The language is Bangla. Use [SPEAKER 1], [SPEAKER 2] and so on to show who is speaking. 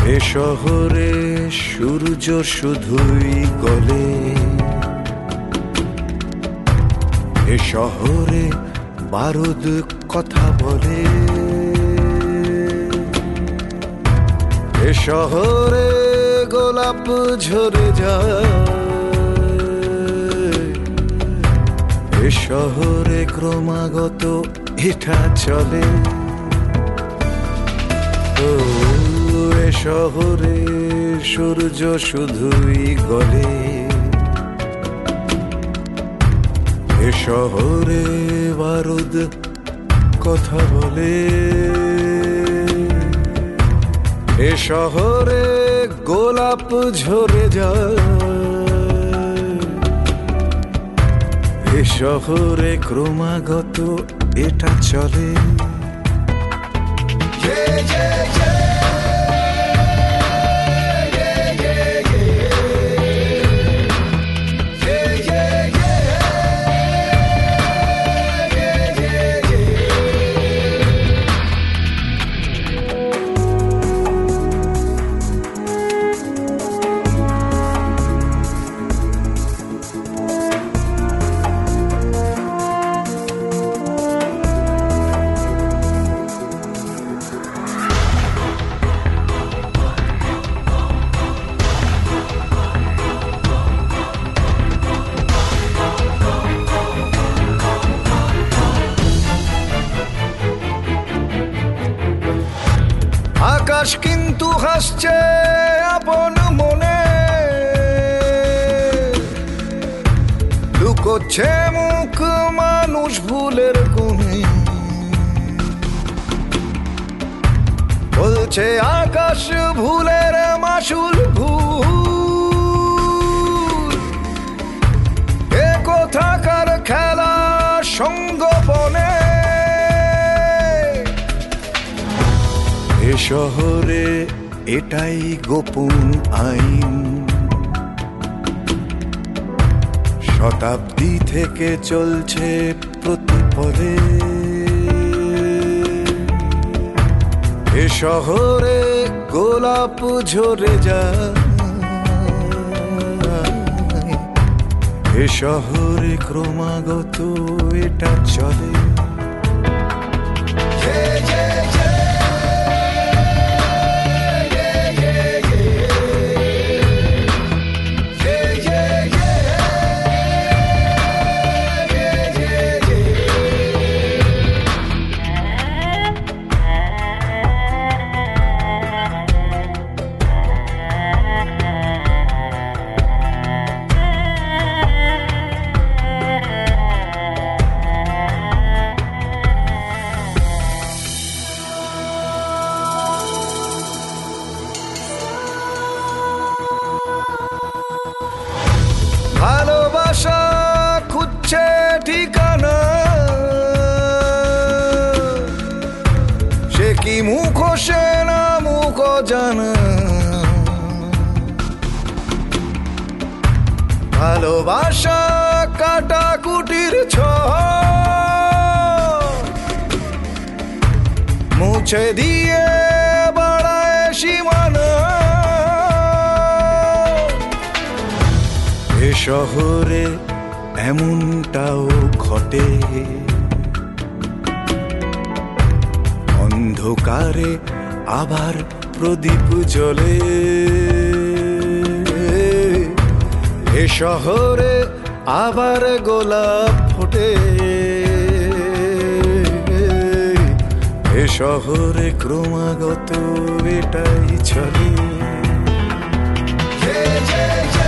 [SPEAKER 1] এ শহরে সূর্য শুধুই গলে, এ শহরে বারুদ কথা বলে, এ শহরে গোলাপ ঝরে যায়, এ শহরে ক্রমাগত এটা চলে। এ শহরে সূর্য শুধুই গলে, এ শহরে বারুদ কথা বলে, এ শহরে গোলাপ ঝরে যায়, এ শহরে ক্রমাগত এটা চলে। আকাশ কিন্তু হাসছে আপন মনে, লুকোচ্ছে মুখ মানুষ ভুলের কোণে। বলছে আকাশ ভুলের মাসুল ভুল, এ কোথাকার খেলা সঙ্গোপনে। এ শহরে এটাই গোপন আইন, শতাব্দী থেকে চলছে প্রতি পদে। এ শহরে গোলাপ ঝরে যায়, এ শহরে ক্রমাগত এটা চলে। ভালোবাসা খুঁজছে ঠিকানা, সে কি মুখ সে না মুখ জানা। ভালোবাসা কাটাকুটির ছোঁয়া, মুছে দিয়ে বাড়ায় সীমানা। এ শহরে এমনটাও ঘটে, অন্ধকারে আবার প্রদীপ জ্বলে। এ শহরে আবার গোলাপ ফোটে, এ শহরে ক্রমাগত এটাই চলে।